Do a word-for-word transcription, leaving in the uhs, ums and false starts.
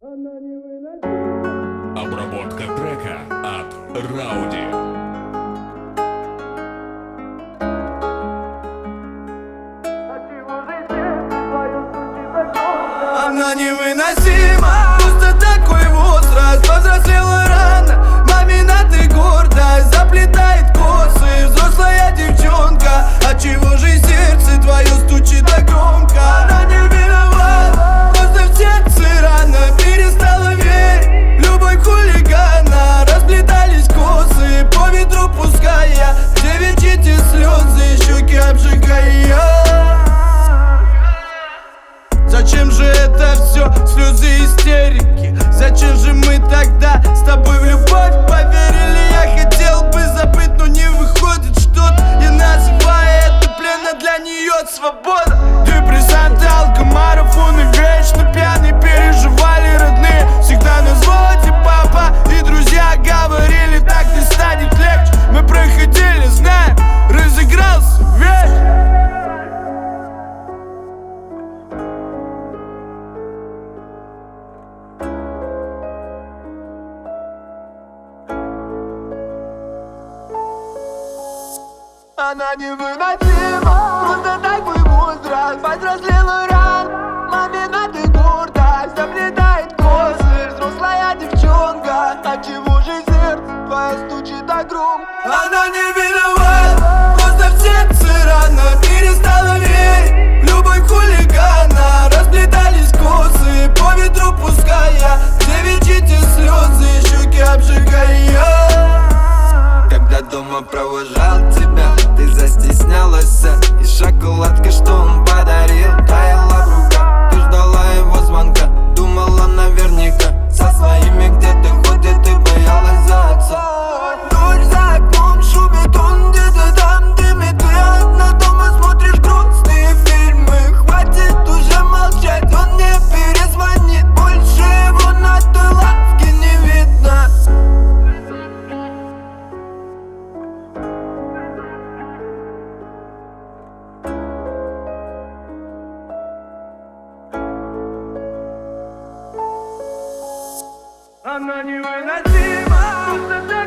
Обработка трека от Рауди. Она невыносима, просто такой возраст. Повзрослела рано, мамина ты гордость. Заплетает косы, взрослая девчонка. Отчего же сердце твое стучит так громко? Она не виновата, просто в сердце рано. Перестала верить в любовь хулигана. Расплетались косы, по ветру пуская девичьи слезы, щеки обжигая. Зачем же это все, слезы, истерики? Зачем же мы тогда с тобой в любовь поверили? Я хотел бы забыть, но не выходит что-то. Я называю это плен, а для нее свобода. Депрессанты, алкомарафоны, вечно пьяные, переживали родные. Всегда на взводе папа и друзья говорили, так не станет легче. Мы проходили, знаем, разыгрался вечер. Она невыносима, просто такой возраст. Повзрослела рано, мамина ты гордость. Заплетает косы, взрослая девчонка. Отчего же сердце твое стучит так громко? Она не виновата, просто в сердце рано. Перестала верить в любовь хулигана. Расплетались косы, по ветру пуская девичьи слезы, щеки обжигая. Когда дома провожал тебя, ты застеснялась. И шоколадка, что он подарил, таяла в руках. Ты ждала его звонка, думала наверняка. Со своими где-то ходит, ты боялась за отца. Дождь за окном шумит, он где-то там дымит. Ты одна дома смотришь грустные фильмы. Хватит уже молчать, он не перезвонит. Больше его на той лавке не видно. Она невыносима, просто